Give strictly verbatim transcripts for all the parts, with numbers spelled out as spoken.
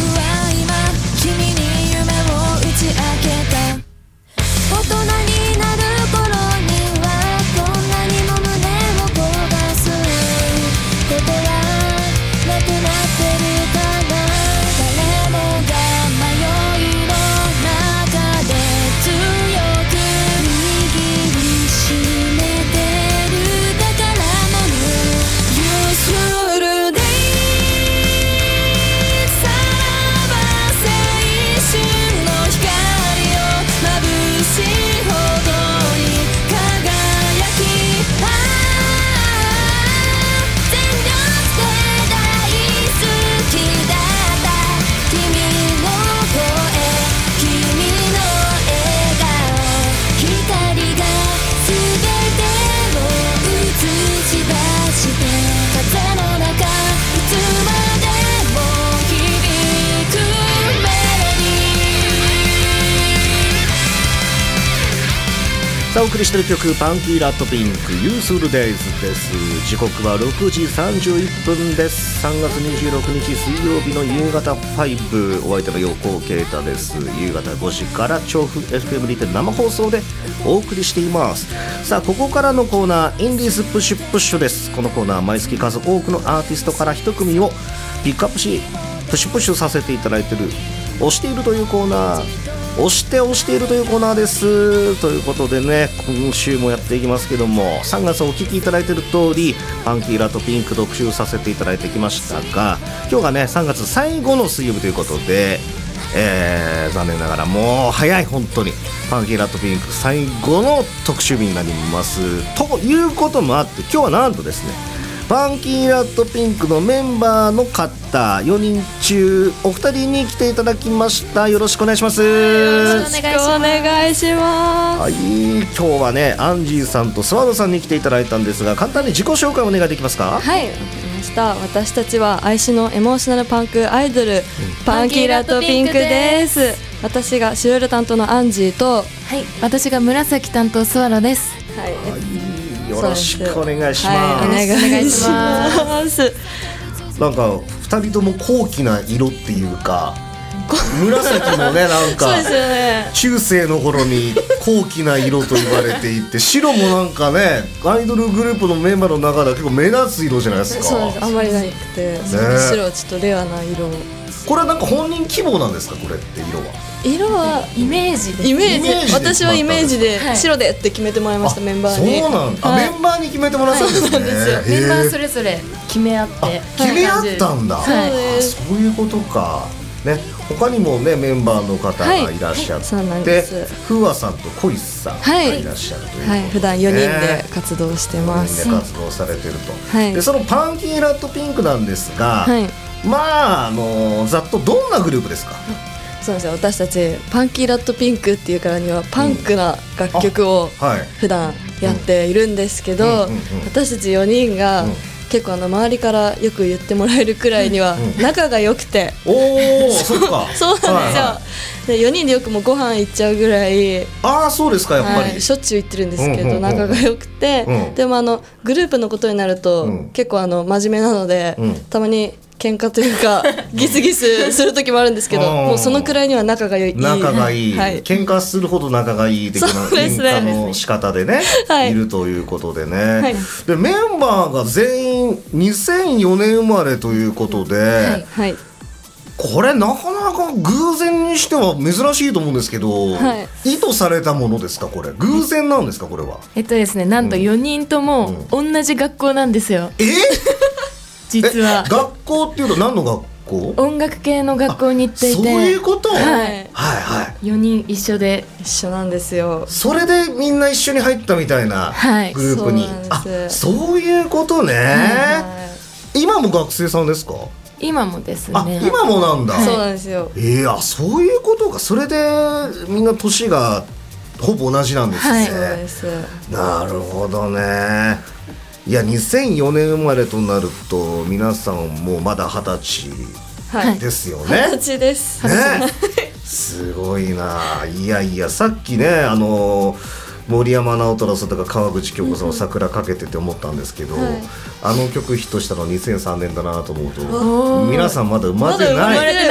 は今君に夢を打ち明けた。大人になる頃にはこんなにも胸を焦がすことはなくなってるかな。誰もが迷いの中で強く握りしめてる宝物。You should day さらば青春の光を眩しいほどに輝き、ああ全力で大好きだった君の声、君の笑顔、光が全てを映し出して風の中いつまでも響くメロディー。 さあお送りしている曲パンキーラットピンクユースフルデイズです。時刻はろくじさんじゅういっぷんです。さんがつにじゅうろくにち水曜日の夕方ご、お相手の横尾啓太です。夕方ごじから調布 エフエム にて生放送でお送りしています。さあここからのコーナーインディーズプッシュプッシュです。このコーナー毎月数多くのアーティストから一組をピックアップしプッシュプッシュさせていただいている押しているというコーナー、押して押しているというコーナーですということでね、今週もやっていきますけども、さんがつお聞きいただいている通りパンキーラットピンク特集させていただいてきましたが、今日がねさんがつ最後の水曜日ということで、えー、残念ながらもう早い、本当にパンキーラットピンク最後の特集日になりますということもあって、今日はなんとですねパンキーラットピンクのメンバーの方よにん中お二人に来ていただきました。よろしくお願いします。 よろしくお願いします。 はい、今日はねアンジーさんとスワロさんに来ていただいたんですが、簡単に自己紹介お願いできますか。 はい、わかりました。私たちは愛しのエモーショナルパンクアイドル、うん、パンキーラットピンクです。私がシュレル担当のアンジーと、 はい、私が紫担当スワロです。 はい、はいよろしくお願いします。 はい、お願いします。 なんかふたりとも高貴な色っていうか、紫もねなんかそうですよね、 中世の頃に高貴な色と言われていて、白もなんかねアイドルグループのメンバーの中では結構目立つ色じゃないですか。 そうです、あんまりなくて、ね、白はちょっとレアな色。 これはなんか本人希望なんですか、これって色は。 色はイメージです。 イメージ、 イメージで私はイメージではい白でって決めてもらいました、メンバーに。 そうなんだ、 はい、 メンバーに決めてもらったんですね。 そうですよ、 メンバーそれぞれ決め合って決め合ったんだ、 はい、 あそういうことか、ね、他にもねメンバーの方がいらっしゃって、 はいはい、そうなんです。 フーアさんとコイスさんがいらっしゃるということで、 はいはい、普段よにんで活動してます。 よにんで活動されてると、 はい、 でそのパンキーラットピンクなんですが、 はい、 まああのざっとどんなグループですか。 そうですよ、私たちパンキーラットピンクっていうからにはパンクな楽曲を普段やっているんですけど、私たちよにんが結構あの周りからよく言ってもらえるくらいには仲が良くて、 うんうん、おーそっかそうなんですよ、はいはい、でよにんでよくもうご飯行っちゃうぐらい、 ああそうですか、やっぱり、 はい、しょっちゅう行ってるんですけど、 うんうんうん、 仲が良くて、うん、でもあのグループのことになると、うん、結構あの真面目なので、うん、たまに喧嘩というかギスギスする時もあるんですけどもうそのくらいには仲がいい、 仲がいい、 はい、 喧嘩するほど仲がいい的な喧嘩の仕方でね、はい、いるということでね、はい、でメンバーが全員にせんよねん生まれということで、はいはい、これなかなか偶然にしては珍しいと思うんですけど、はい、意図されたものですか、これ偶然なんですか、これは。 えっとですね、なんとよにんとも同じ学校なんですよ、 うん、え実は学校っていうと何の学校？ 音楽系の学校に行っていて、 そういうこと、はい、 はいはいよにん一緒で一緒なんですよ。 それでみんな一緒に入ったみたいなグループに、はい、そうあそういうことね、はいはい、今も学生さんですか？ 今もですね。 あ今もなんだ、 はい、そうなんですよ。 えー、あそういうことか。それでみんな年がほぼ同じなんですね、はい、そうです。なるほどね。いやにせんよねん生まれとなると皆さんもうまだ二十歳ですよね。 二十歳です、 ね、すごいな。いやいやさっきねあの森山直太朗さんとか川口京子さんの桜かけてて思ったんですけど、はい、あの曲ヒットしたのにせんさんねんだなと思うと皆さんまだ生まれてない。 まだ生まれてない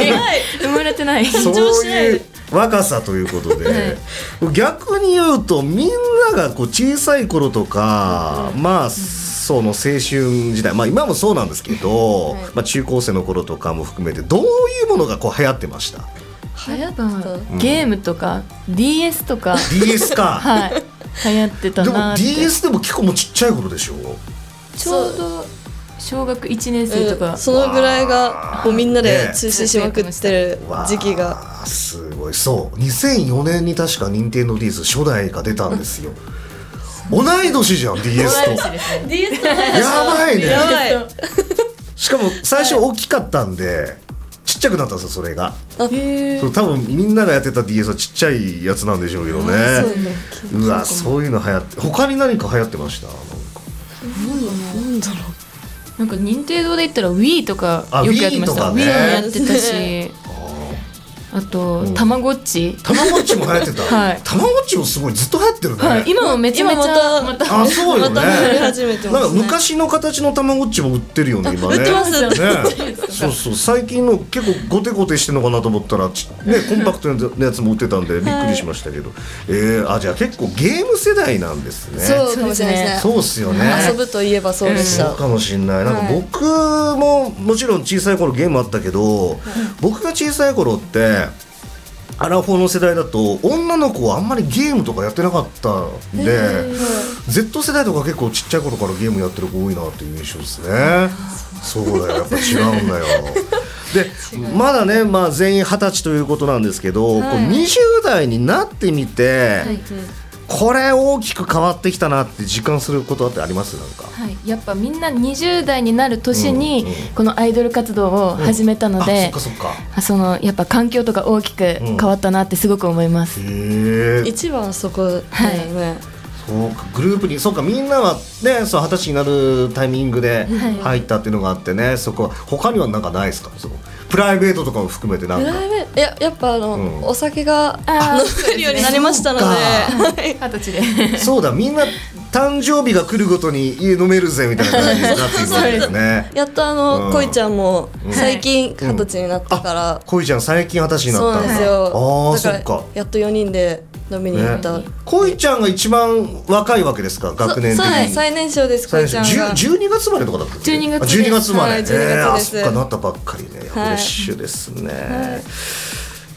生まれてない。 そういう若さということで、はい、逆に言うとみんながこう小さい頃とか、うん、まあその青春時代、まあ今もそうなんですけど、はい、まあ中高生の頃とかも含めてどういうものがこう流行ってました？ 流行った、うん、ゲームとか ディーエス とかディーエス かはい流行ってたなって。 でも ディーエス でも結構もうちっちゃい頃でしょ？ ちょうど小学いちねん生とか、 うん、そのぐらいがこうみんなで通信しまくってる時期が、 ね、すごい。そうにせんよねんに確か任天堂 ディーエス 初代が出たんですよ。同い年じゃん ディーエス と。 ディーエスやばいね。 やばい。 しかも最初大きかったんでちっちゃくなったんですよそれが。 へそう多分みんながやってた ディーエス はちっちゃいやつなんでしょうけどね。うわそういうの流行って。他に何か流行ってました？なんかなんだろう。 なんか任天堂で言ったら Wii とかよくやってました。 Wii もやってたし、あと、うん、たまごっちたまごっちも流行ってた、はい、たまごっちもすごいずっと流行ってるね、 はい、今もめちゃめちゃまたあそうよね、 また増え始めてますね。 なんか昔の形のたまごっちも売ってるよね今ね。 売ってますよね。 そうそう最近の結構ゴテゴテしてるのかなと思ったら、ね、コンパクトなやつも売ってたんでびっくりしましたけど、はい、えー、あじゃあ結構ゲーム世代なんですね。 そうかもしれないですね。 そうっすよね。 遊ぶといえばそうでした。 そうかもしれない。なんか僕ももちろん小さい頃ゲームあったけど、はい、僕が小さい頃ってアラフォーの世代だと女の子はあんまりゲームとかやってなかったんで、Z 世代とか結構ちっちゃい頃からゲームやってる子多いなっていう印象ですね。そうだよやっぱ違うんだよ。でまだね、まあ、全員はたちということなんですけど、はい、こうにじゅう代になってみて、はい、これ大きく変わってきたなって実感することってあります？なんか、 はい、やっぱみんなにじゅう代になる年にこのアイドル活動を始めたので、 うんうん、あ、そっかそっか。 そのやっぱ環境とか大きく変わったなってすごく思います、うん、 へー、 一番そこだよね、はい、 そうかグループにそうかみんなはねそうはたちになるタイミングで入ったっていうのがあってね、はい、そこは他には何かないですか？そのプライベートとかも含めてなんかプライベート や, やっぱあの、うん、お酒が飲めるようになりましたので二十歳でそうだみんな誕生日が来るごとに家飲めるぜみたいな感じになっていくんですよね。 やっとあの、うん、恋ちゃんも最近二十歳になったから、うん、 恋ちゃん最近二十歳になった。 そうなんですよ。 ああそっか。やっとよにんで飲みに行った、ね、 恋ちゃんが一番若いわけですか？学年的に。 はい最年少です。恋ちゃんがじゅうにがつ生まれとかだったっけ？ じゅうにがつじゅうにがつ生まれ、 はい、じゅうにがつです、 えー、あそっかなったばっかりね、はい、フレッシュですね、はい、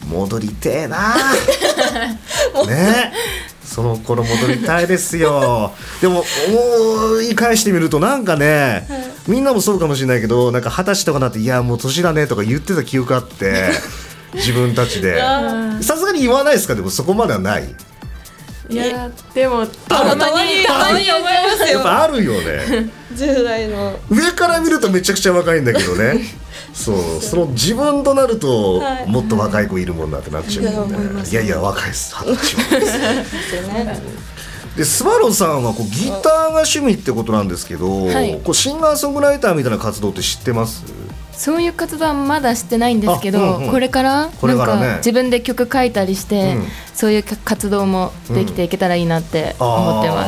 戻りてえなねその頃戻りたいですよ。でも思い返してみるとなんかね、はい、みんなもそうかもしれないけどなんか二十歳とかなっていやもう年だねとか言ってた記憶あって自分たちでさすがに言わないですか？でもそこまではない。 いやでもたまにたまに思いますよ。 やっぱあるよねじゅう代の上から見るとめちゃくちゃ若いんだけどねそうその自分となると、はい、もっと若い子いるもんなってなっちゃうもんね、はい、いやいや若いです二十歳ですでスバロさんはこうギターが趣味ってことなんですけど、はい、こうシンガーソングライターみたいな活動って知ってます？ そういう活動はまだしてないんですけど、うんうん、これからなんか自分で曲書いたりして、うん、そういう活動もできていけたらいいなって思ってます、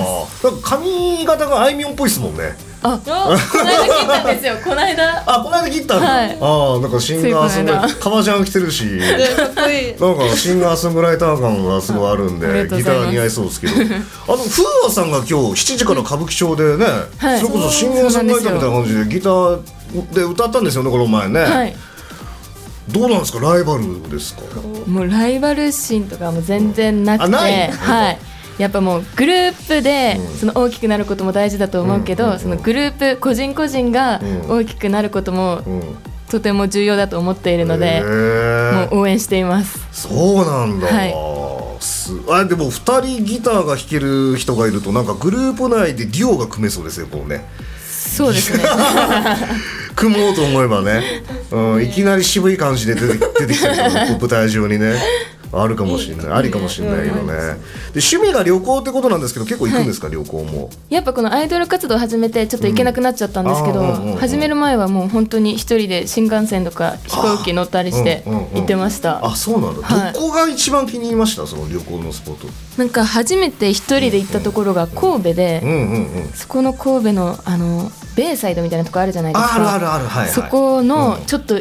うん、なんか髪型があいみょんっぽいですもんね。 あ、この間切ったんですよ。この間あ、この間切ったんだ、はい、あなんかシンガーソングライター革ジャン着てるしかっこいいなんかシンガーソングライター感がすごいあるんでギター似合いそうですけどあのフーアさんが今日しちじから歌舞伎町でね、はい、それこそシンガーソングライターみたいな感じでギターで歌ったんですよねこの前ね、はい、どうなんですかライバルですか？ もうライバル心とかも全然なくて、うん、はいやっぱもうグループでその大きくなることも大事だと思うけど、うん、そのグループ個人個人が大きくなることもとても重要だと思っているので、うん、もう応援しています。 そうなんだ、はい、すあでもふたりギターが弾ける人がいるとなんかグループ内でデュオが組めそうですよこうね。 そうですね組もうと思えばね、うん、いきなり渋い感じで出て、出てきたりとか舞台上にねあるかもしれない、ありかもしれないけどね、うん、で趣味が旅行ってことなんですけど結構行くんですか、はい、旅行も。 やっぱこのアイドル活動を始めてちょっと行けなくなっちゃったんですけど、うん、始める前はもう本当に一人で新幹線とか飛行機乗ったりして行ってました。 あ,、うんうんうん、あそうなんだ、はい、どこが一番気に入りましたその旅行のスポット？ なんか初めて一人で行ったところが神戸で、うんうんうん、そこの神戸のあのベイサイドみたいなとこあるじゃないですか。 あるあるある、はいはい、 そこのちょっと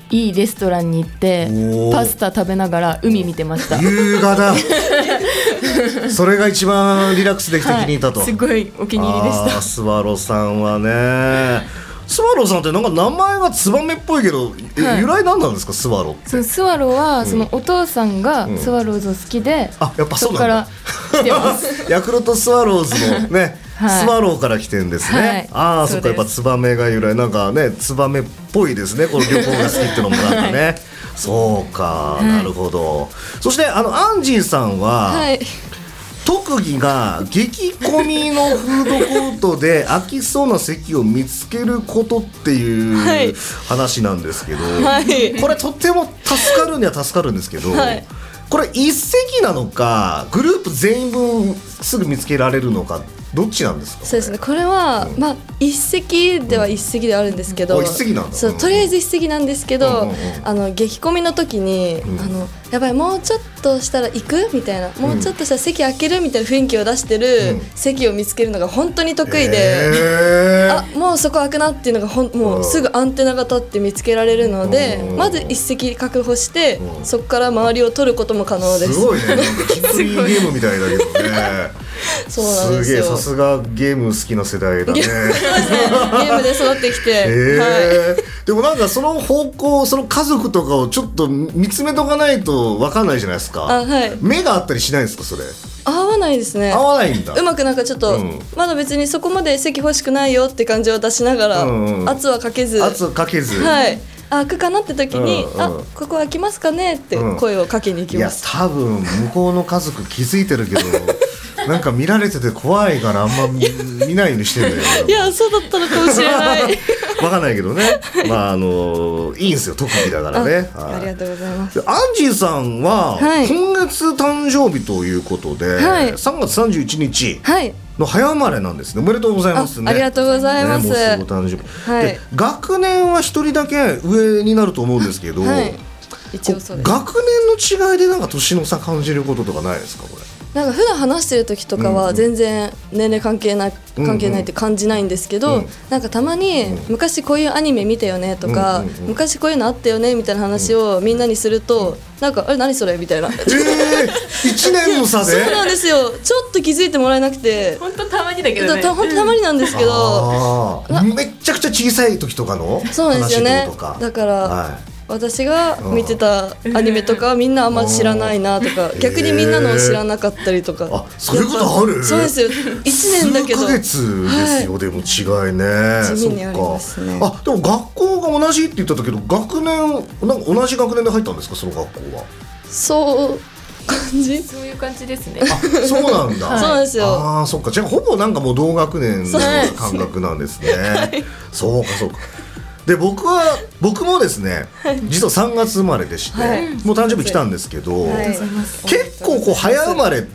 いいレストランに行ってパスタ食べながら海見てました。 優雅だそれが一番リラックスできて気に入ったと、 はい、すごいお気に入りでした。 スワロさんはねスワローさんってなんか名前がツバメっぽいけど、はい、由来何なんですかスワローって。 そのスワローはそのお父さんがスワローズを好きで、 うん、あやっぱそうなんだ。 そこから来てますヤクルトスワローズのね、はい、スワローから来てるんですね、はい、ああそっかやっぱツバメが由来なんかねツバメっぽいですねこの旅行が好きってのもなんかね、はい、そうか、はい、なるほど。そしてあのアンジーさんは、はい特技が激混みのフードコートで空きそうな席を見つけることっていう話なんですけど、はい、これとっても助かるには助かるんですけど、はい、これ一席なのかグループ全員分すぐ見つけられるのかどっちなんですか。 そうですねこれは、うん、まあ一席では一席ではあるんですけど、 うん、一席なんだ。 そうとりあえず一席なんですけど、うんうんうん、あの激混みの時に、うん、あのやばいもうちょっとしたら行くみたいな、うん、もうちょっとしたら席空けるみたいな雰囲気を出してる席を見つけるのが本当に得意で、うん、あもうそこ空くなっていうのがほんもうすぐアンテナが立って見つけられるので、うん、まず一席確保して、うん、そこから周りを取ることも可能です。 すごいねなんかキックリーゲームみたいだけどねそうなんですよ。 すげえさすがゲーム好きな世代だね。ゲームで育ってきて、 えーはい、 でもなんかその方向その家族とかをちょっと見つめとかないと分かんないじゃないですか。 あ、はい、 目があったりしないんですかそれ。 合わないですね。 合わないんだ。 うまくなんかちょっと、うん、まだ別にそこまで席欲しくないよって感じを出しながら、うんうん、圧はかけず圧かけずはい開くかなって時に、うんうん、あここ開きますかねって声をかけに行きます、 うん、いや多分向こうの家族気づいてるけどなんか見られてて怖いからあんま 見, 見ないようにしてるんだよ。 いやそうだったのかもしれない分かんないけどねまああのいいんですよ特技だからね。 あ, ありがとうございます。 アンジーさんは、はい、今月誕生日ということで、はい、さんがつさんじゅういちにちの早生まれなんですね。おめでとうございますね。 あ, ありがとうございます、 ね、もうすぐ誕生日、はい、で学年は一人だけ上になると思うんですけど、はい、 一応そうです。 学年の違いでなんか年の差感じることとかないですかこれ。 なんか普段話してる時とかは全然年齢関係ない、関係ないって感じないんですけど、うんうん、なんかたまに昔こういうアニメ見たよねとか、うんうんうん、昔こういうのあったよねみたいな話をみんなにすると、なんかあれ何それみたいな、えー、いちねんの差でそうなんですよ。ちょっと気づいてもらえなくて本当たまにだけどねた本当たまになんですけどめっちゃくちゃ小さい時とかの話とか。 そうなんですよね。だから、はい私が見てたアニメとかみんなあんま知らないなとか、逆にみんなのを知らなかったりとか。 あ、そういうことある？ そうですよ。いちねんだけど数ヶ月ですよ、はい、でも違いね。 地味にありますね。 あ、でも学校が同じって言ってたけど学年なんか同じ学年で入ったんですかその学校は。 そう感じそういう感じですね。 あ、そうなんだ、 はい、そうなんですよ。 ああ、そっか。じゃあほぼなんかもう同学年の感覚なんですね。はい、そうかそうか。で僕は僕もですね、実はさんがつ生まれでして、はい、もう誕生日来たんですけど、はい、結構こう早生まれって、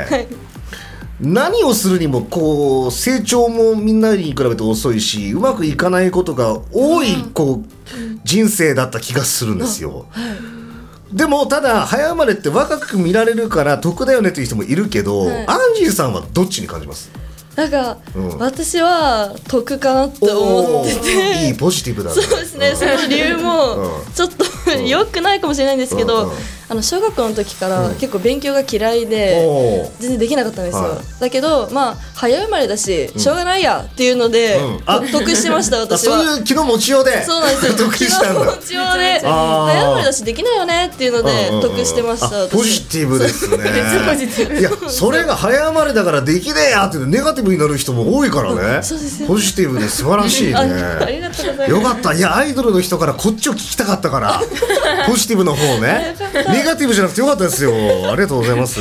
はい、何をするにもこう成長もみんなに比べて遅いしうまくいかないことが多いこう人生だった気がするんですよ。でもただ早生まれって若く見られるから得だよねという人もいるけど、はい、アンジーさんはどっちに感じます？ なんか、うん、私は得かなって思ってて、 いいポジティブだね。 そうですね、うん、その理由もちょっと、うん、良くないかもしれないんですけど、うんうん、あの小学校の時から結構勉強が嫌いで、うん、全然できなかったんですよ、はい、だけどまあ早生まれだししょうがないやっていうので、うん、あ得しました私は。 そういう気の持ちようでそうなんですよ得したんだ。 気の持ちようで早生まれだしできないよねっていうので得してました、うんうんうん、 ポジティブですね。いやそれが早生まれだからできねえやってネガティブになる人も多いからね。 そうですよ。 ポジティブで素晴らしいね。 あ, ありがとうございます。 よかった。いやアイドルの人からこっちを聞きたかったからポジティブの方ね。ネガティブじゃなくてよかったですよ。ありがとうございます。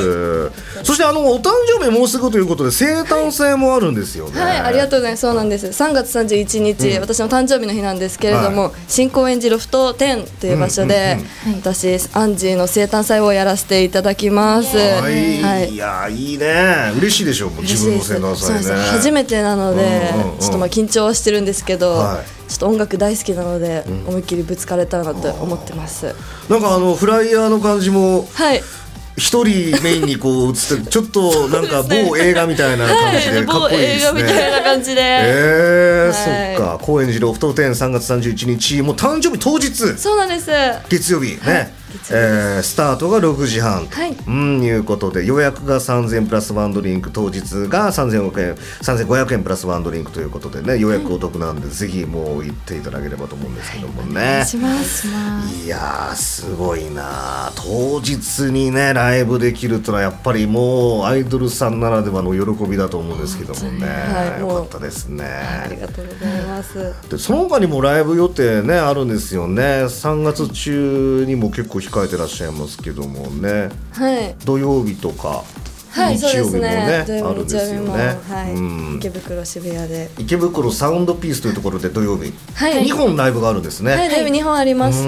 そしてあのお誕生日もうすぐということで生誕祭もあるんですよね。 はい、ありがとうございます。そうなんです。さんがつさんじゅういちにち、うん、私の誕生日の日なんですけれども、はい、新高円寺ロフトじゅうという場所で、うんうんうん、私アンジーの生誕祭をやらせていただきます。はい、 はい、いやいいね。嬉しいでしょう。もう自分の生誕祭ね。そうです。初めてなので、うんうんうん、ちょっとまあ緊張はしてるんですけど、はい、ちょっと音楽大好きなので、うん、思いっきりぶつかれたらなと思ってます。 なんかあのフライヤーの感じも、 はい、 一人メインにこう映ってちょっとなんか某映画みたいな感じでかっこいいですね。 某映画みたいな感じで。 えー、 はい、 そっか。高円寺ロフト店さんがつさんじゅういちにち、もう誕生日当日。 そうなんです。 月曜日ね。はい、えー、スタートがろくじはん、はい、うんいうことで予約がさんぜんプラスワンドリンク、当日がさんぜんごひゃくえんプラスワンドリンクということでね、予約お得なんで、はい、ぜひもう行っていただければと思うんですけどもね、はい、お願いします。いやーすごいな、当日にねライブできるというのはやっぱりもうアイドルさんならではの喜びだと思うんですけどもね、はい、よかったですね、 ありがとうございます。 でその他にもライブ予定ねあるんですよね。さんがつ中にも結構控えてらっしゃいますけどもね、はい、土曜日とか、はい、日曜日もね、あるんですよね、はい、うん、 池袋渋谷で池袋サウンドピースというところで土曜日、はい、にほんライブがあるんですね。 はい、ライブにほんあります。 うん、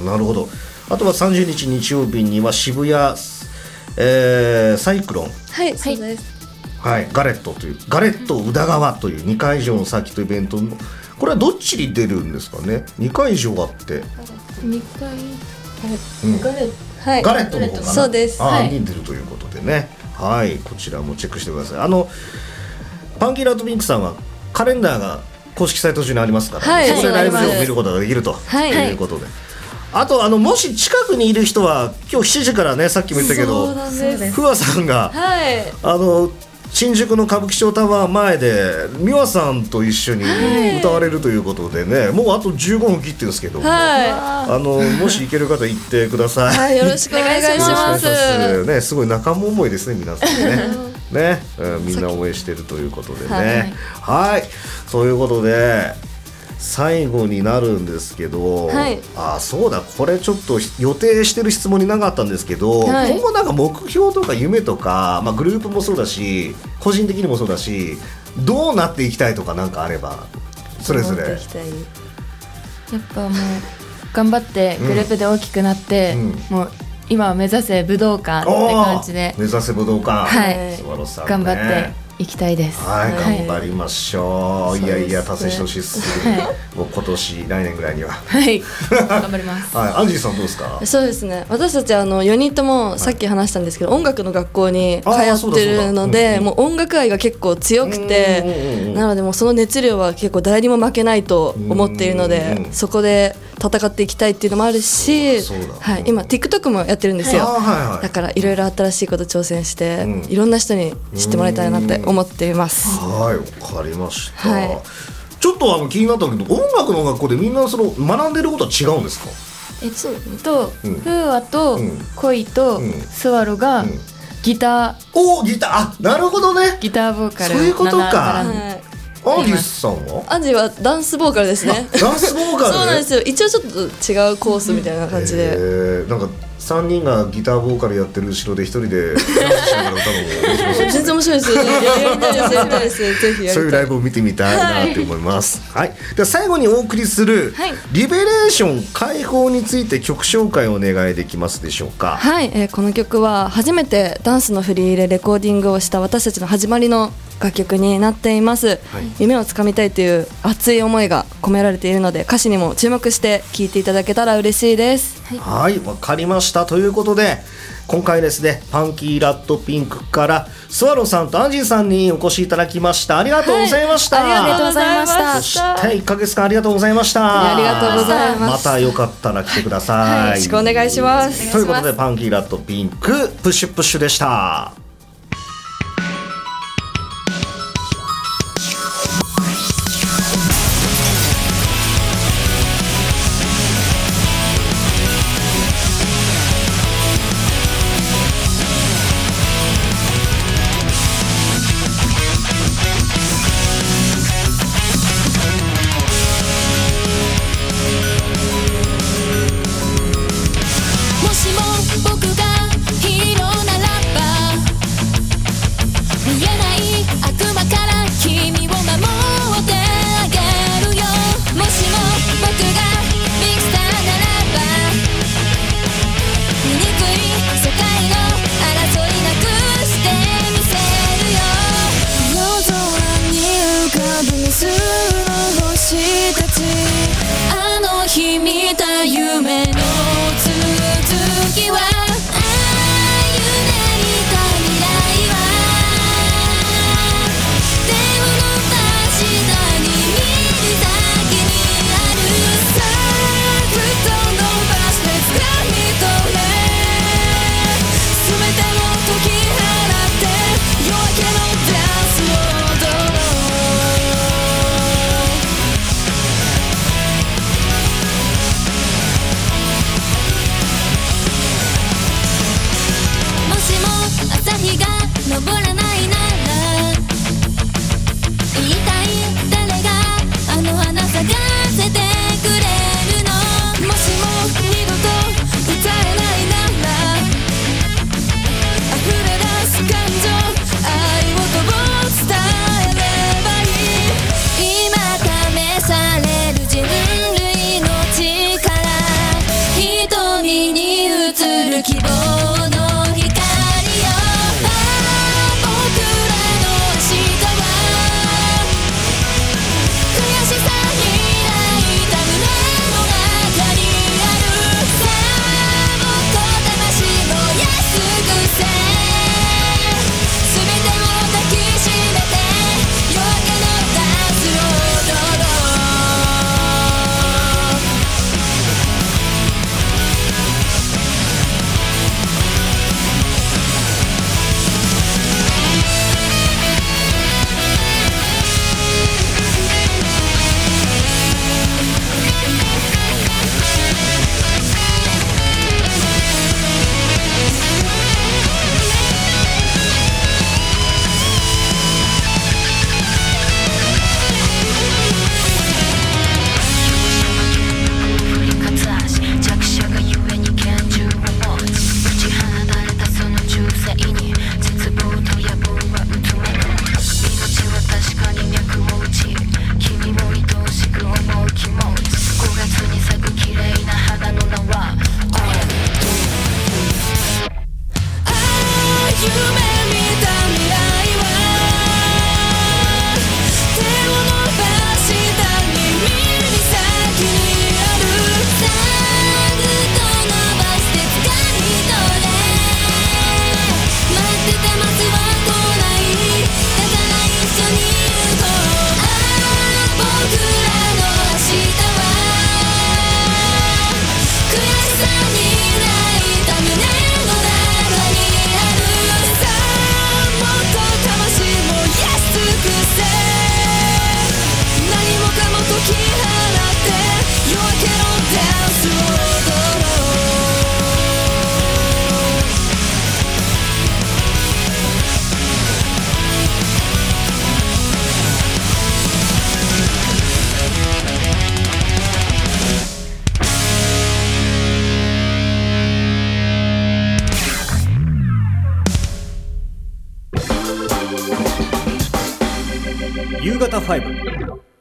なるほど。あとはさんじゅうにち日曜日には渋谷、えー、サイクロン、 はい、そうです、 はい、ガレットというガレット宇田川というにかい以上のサーキットイベントの、これはどっちに出るんですかね。にかい以上あってにかい、 うん、 ガレット、はい、 ガレットの方かな、 そうです、 あ、はい、に出るということでね、はい、こちらもチェックしてください。あのパンキーラットピンクさんはカレンダーが公式サイト上にありますから、ね、はい、そこでライブを見ることができると、はい、いうことで、あとあのもし近くにいる人は今日しちじからね、さっきも言ったけどフワさんが、はい、あの新宿の歌舞伎町タワー前で美和さんと一緒に歌われるということでね、はい、もうあとじゅうごふん切ってるんですけども、はい、あのもし行ける方行ってください、 はい、よろしくお願いします。 ね、すごい仲間思いですね皆さんねね、みんな応援してるということでね、はい、はい、そういうことで最後になるんですけど、はい、あ、そうだ、これちょっと予定してる質問になかったんですけど、はい、今後なんか目標とか夢とか、まあ、グループもそうだし個人的にもそうだし、どうなっていきたいとかなんかあればそれぞれ。やっぱもう頑張ってグループで大きくなって、うん、もう今は目指せ武道館って感じで、 目指せ武道館、 はい、スワロさんね、頑張って行きたいです。 はい、はい、頑張りましょう。いやいや達成してほしいです。はい、もう今年来年ぐらいには。 はい。頑張ります。 はい、アンジーさんどうですか。 そうですね。私たちあのよにんともさっき話したんですけど、はい、音楽の学校に通ってるので、もう音楽愛が結構強くて、なのでもうその熱量は結構誰にも負けないと思っているので、そこで戦っていきたいっていうのもあるし、はい、今 TikTok もやってるんですよ、はいはい、だからいろいろ新しいこと挑戦して、うん、いろんな人に知ってもらいたいなって思っています。 はい、わかりました、はい、ちょっとあの気になったけど、音楽の学校でみんなその学んでることは違うんですか。 えっと、うん、フーアと恋とスワロがギター、 おー、ギター、あ、なるほどね、 ギターボーカル、 そういうことか。アンジーさんは？ アンジーはダンスボーカルですね。 ダンスボーカル、ね、 そうなんですよ。一応ちょっと違うコースみたいな感じで、 えー、なんかさんにんがギターボーカルやってる後ろで一人でダンスしながら歌うのも面白そうですね。全然面白いですよ。やりたいです、やりたいです。ぜひやりたい。 そういうライブを見てみたいなって思います。はい。はい、では最後にお送りする、はい、リベレーション解放について曲紹介をお願いできますでしょうか。 はい、えー、この曲は初めてダンスの振り入れレコーディングをした私たちの始まりの楽曲になっています、はい、夢をつかみたいという熱い思いが込められているので、歌詞にも注目して聴いていただけたら嬉しいです。 はい、わかりました。ということで今回ですね、パンキーラットピンクからスワロさんとアンジーさんにお越しいただきました。ありがとうございました、 はい、ありがとうございました。 そしていっかげつかんありがとうございました。 ありがとうございます。 またよかったら来てください、はい、 よろしくお願いします。 ということでパンキーラットピンクプッシュプッシュでした。 もしも僕がヒーローならば型ファイブ。